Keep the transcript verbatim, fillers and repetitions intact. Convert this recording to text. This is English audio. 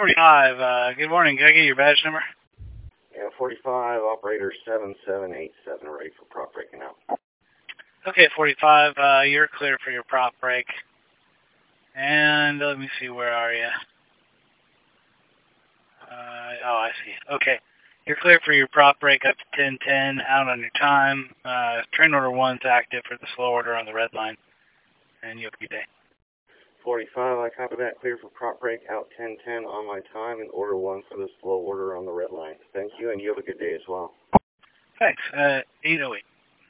forty-five, uh, good morning. Can I get your badge number? Yeah, forty-five, operator seven seven eight seven, ready for prop breaking out. Okay, forty-five, uh, you're clear for your prop break. And let me see, where are you? Uh, oh, I see. Okay. You're clear for your prop break up to ten ten, out on your time. Uh, train order one's active for the slow order on the red line. And you have a good day. forty-five, I copy that, clear for prop break, out ten ten on my time, and order one for the slow order on the red line. Thank you, and you have a good day as well. Thanks. Uh, eight oh eight.